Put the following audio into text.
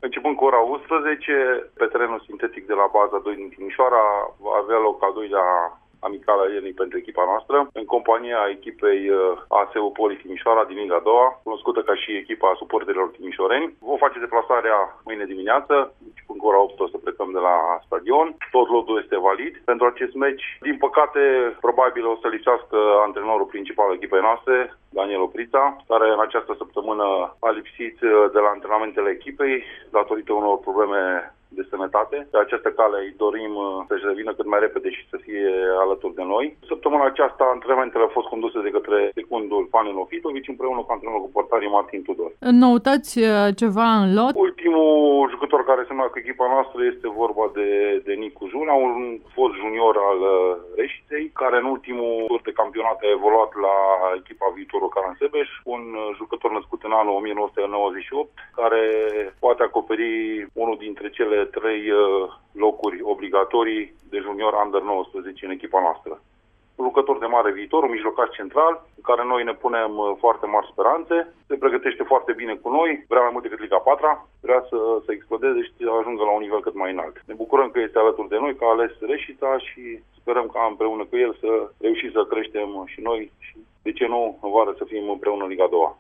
Începând cu ora 11, pe terenul sintetic de la baza 2 din Timișoara, va avea loc al doilea amicală iernii pentru echipa noastră, în compania echipei ASU Poli Timișoara din Liga 2, cunoscută ca și echipa suporterilor timișoreni. Vom face deplasarea mâine dimineață, începând cu ora 8 o să plecăm de la stadion. Tot lotul este valid pentru acest meci. Din păcate, probabil o să lipsească antrenorul principal al echipei noastre, Daniel Oprița, care în această săptămână a lipsit de la antrenamentele echipei datorită unor probleme de sănătate. Pe această cale îi dorim să-și revină cât mai repede și să fie alături de noi. Săptămâna aceasta antrenamentele au fost conduse de către secundul Panin Ofitovici împreună cu antrenorul cu portarii Martin Tudor. Noutați ceva în lot? Ultimul jucător care se cu echipa noastră este vorba de Nicu Juna, un fost junior al Reșiței, care în ultimul tur de campionat a evoluat la echipa Viitorul Caransebeș, un jucător născut în anul 1998, care poate acoperi unul dintre cele 3 locuri obligatorii de junior under 19 în echipa noastră. Un jucător de mare viitor, un mijlocaș central, în care noi ne punem foarte mari speranțe, se pregătește foarte bine cu noi, vrea mai mult decât Liga 4, vrea să explodeze și să ajungă la un nivel cât mai înalt. Ne bucurăm că este alături de noi, că a ales Reșița și sperăm ca împreună cu el să reușim să creștem și noi și, de ce nu, în vară să fim împreună în Liga 2.